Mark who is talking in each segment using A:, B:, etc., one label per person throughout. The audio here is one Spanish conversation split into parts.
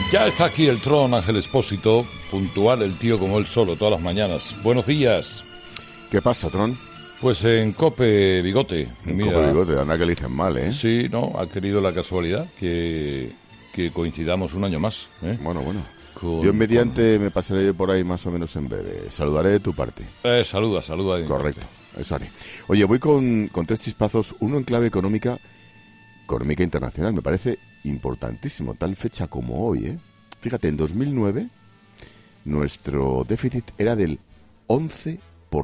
A: Ya está aquí el Tron, Ángel Expósito, puntual, el tío como él solo, todas las mañanas. Buenos días.
B: ¿Qué pasa, Tron?
A: Pues en Cope Bigote.
B: En Cope Bigote, anda que eligen mal, ¿eh?
A: Sí, no, ha querido la casualidad que coincidamos un año más.
B: Bueno. Dios mediante me pasaré yo por ahí más o menos en breve. Saludaré de tu parte.
A: Saluda.
B: Correcto, eso haré. Oye, voy con tres chispazos, uno en clave económica internacional. Me parece importantísimo, tal fecha como hoy, ¿eh? Fíjate, en 2009 nuestro déficit era del 11%.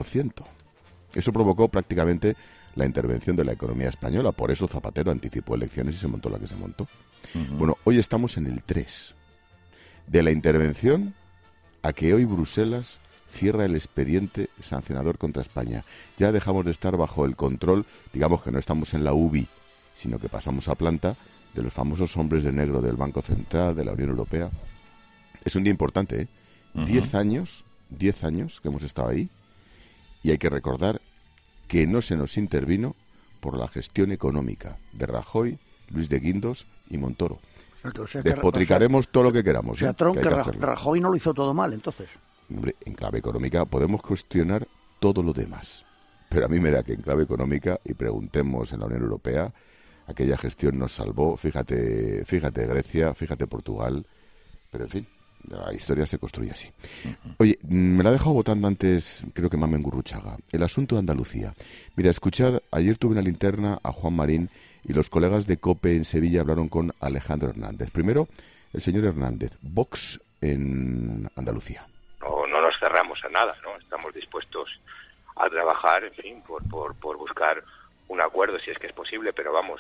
B: Eso provocó prácticamente la intervención de la economía española. Por eso Zapatero anticipó elecciones y se montó la que se montó. Uh-huh. Bueno, hoy estamos en el 3%. De la intervención a que hoy Bruselas cierra el expediente sancionador contra España. Ya dejamos de estar bajo el control, digamos que no estamos en la UBI, sino que pasamos a planta de los famosos hombres de negro del Banco Central, de la Unión Europea. Es un día importante, ¿eh? Uh-huh. 10 años que hemos estado ahí, y hay que recordar que no se nos intervino por la gestión económica de Rajoy, Luis de Guindos y Montoro. Despotricaremos todo lo que queramos.
C: O sea, Tron, que Rajoy no lo hizo todo mal, entonces.
B: Hombre, en clave económica podemos cuestionar todo lo demás. Pero a mí me da que en clave económica, y preguntemos en la Unión Europea, aquella gestión nos salvó. Fíjate Grecia, fíjate Portugal. Pero en fin, la historia se construye así. Oye, me la ha dejado votando antes, creo que Mamen Gurruchaga. El asunto de Andalucía. Mira, escuchad, ayer tuve en la linterna a Juan Marín y los colegas de COPE en Sevilla hablaron con Alejandro Hernández. Primero, el señor Hernández, Vox en Andalucía.
D: No nos cerramos a nada, ¿no? Estamos dispuestos a trabajar, en fin, por buscar un acuerdo, si es que es posible, pero vamos,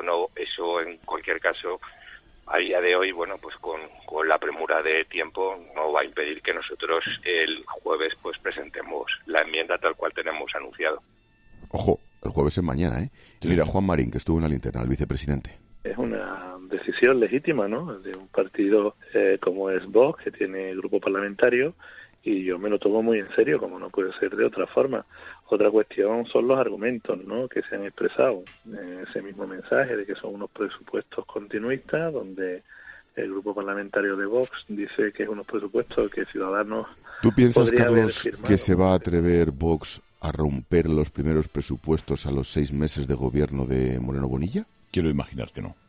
D: eso en cualquier caso, a día de hoy, bueno, pues con la premura de tiempo, no va a impedir que nosotros el jueves pues presentemos la enmienda tal cual tenemos anunciado.
B: Ojo, el jueves es mañana, ¿eh? Sí. Mira, Juan Marín, que estuvo en la linterna, el vicepresidente.
E: Es una decisión legítima, ¿no?, de un partido como es Vox, que tiene grupo parlamentario, y yo me lo tomo muy en serio, como no puede ser de otra forma. Otra cuestión son los argumentos, ¿no?, que se han expresado en ese mismo mensaje de que son unos presupuestos continuistas, donde el grupo parlamentario de Vox dice que es unos presupuestos que Ciudadanos...
B: ¿Tú piensas, Carlos, que se va a atrever Vox a romper los primeros presupuestos a los 6 meses de gobierno de Moreno Bonilla?
A: Quiero imaginar que no.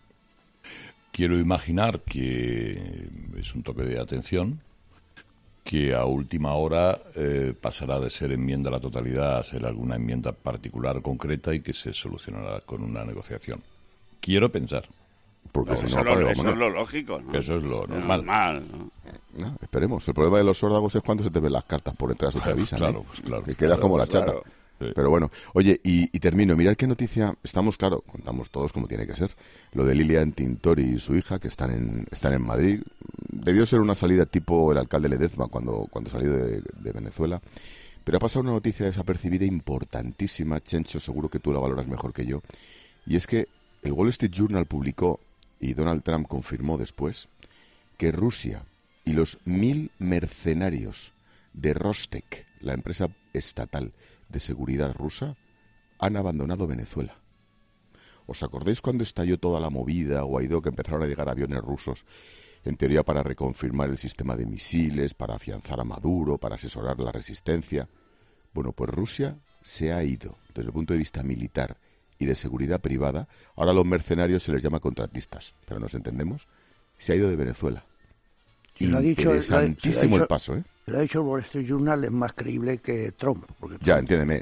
A: Quiero imaginar que es un toque de atención, que a última hora pasará de ser enmienda a la totalidad a ser alguna enmienda particular concreta y que se solucionará con una negociación. Quiero pensar.
B: Porque
F: no, eso es lo lógico, ¿no?
A: Eso es lo normal.
B: ¿no? Esperemos. El problema de los órdagos es cuando se te ven las cartas por detrás y te avisan.
A: Claro, pues claro.
B: Que quedas como la chata.
F: Claro.
B: Sí. Pero bueno, oye, y termino. Mirad qué noticia. Estamos, claro, contamos todos como tiene que ser. Lo de Lilian Tintori y su hija, que están en Madrid. Debió ser una salida tipo el alcalde Ledezma cuando salió de Venezuela. Pero ha pasado una noticia desapercibida importantísima, Chencho, seguro que tú la valoras mejor que yo. Y es que el Wall Street Journal publicó, y Donald Trump confirmó después, que Rusia y los 1.000 mercenarios de Rostec, la empresa estatal de seguridad rusa, han abandonado Venezuela. ¿Os acordáis cuando estalló toda la movida, Guaidó, que empezaron a llegar aviones rusos, en teoría para reconfirmar el sistema de misiles, para afianzar a Maduro, para asesorar la resistencia? Bueno, pues Rusia se ha ido, desde el punto de vista militar y de seguridad privada. Ahora a los mercenarios se les llama contratistas, pero nos entendemos. Se ha ido de Venezuela. Interesantísimo el paso, ¿eh?
C: Lo ha dicho el Wall Street Journal, es más creíble que Trump. Porque
B: ya, entiéndeme.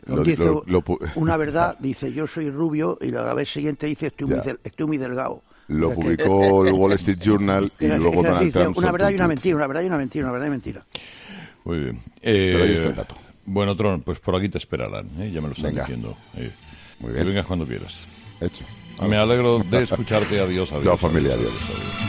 C: Una verdad, dice yo soy rubio, y la vez siguiente dice estoy muy delgado.
B: Lo publicó el Wall Street Journal y luego Donald Trump.
C: Una verdad y una mentira, una verdad y una mentira, una verdad y mentira.
A: Muy bien.
B: Pero ahí está el dato.
A: Bueno, Tron, pues por aquí te esperarán, ¿eh? Ya me lo están diciendo.
B: Muy bien.
A: Que vengas cuando quieras.
B: Hecho.
A: Me alegro de escucharte. Adiós.
B: Chao, familia. Adiós.